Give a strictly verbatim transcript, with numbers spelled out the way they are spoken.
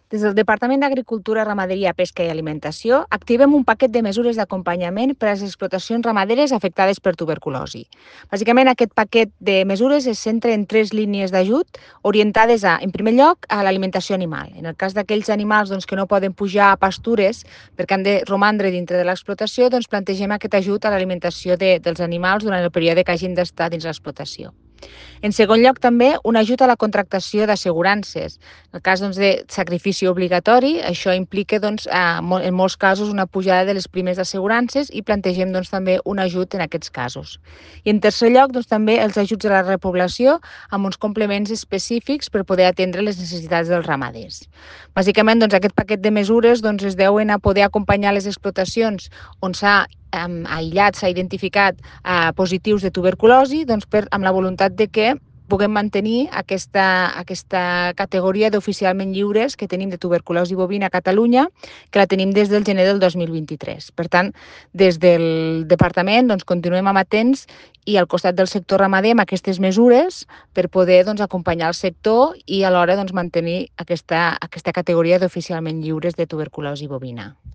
Des del Departament d'Agricultura, Ramaderia, Pesca i Alimentació activem un paquet de mesures d'acompanyament per a les explotacions ramaderes afectades per tuberculosi. Bàsicament, aquest paquet de mesures es centra en tres línies d'ajut orientades a, en primer lloc, a l'alimentació animal. En el cas d'aquells animals doncs, que no poden pujar a pastures perquè han de romandre dintre de l'explotació, doncs plantegem aquest ajut a l'alimentació de, dels animals durant el període que hagin d'estar dins l'explotació. En segon lloc, també, un ajut a la contractació d'assegurances. En el cas doncs, de sacrifici obligatori, això implica doncs, en molts casos una pujada de les primes d'assegurances i plantegem doncs, també un ajut en aquests casos. I en tercer lloc, doncs, també els ajuts a la repoblació amb uns complements específics per poder atendre les necessitats dels ramaders. Bàsicament, doncs, aquest paquet de mesures doncs, es deuen a poder acompanyar les explotacions on s'ha um, aïllat, s'ha identificat uh, positius de tuberculosi, doncs per, amb la voluntat de que puguem mantenir aquesta, aquesta categoria d'oficialment lliures que tenim de tuberculosi bovina a Catalunya, que la tenim des del gener del dos mil vint-i-tres. Per tant, des del departament doncs, continuem amatents i al costat del sector ramader amb aquestes mesures per poder doncs, acompanyar el sector i alhora doncs, mantenir aquesta, aquesta categoria d'oficialment lliures de tuberculosi bovina.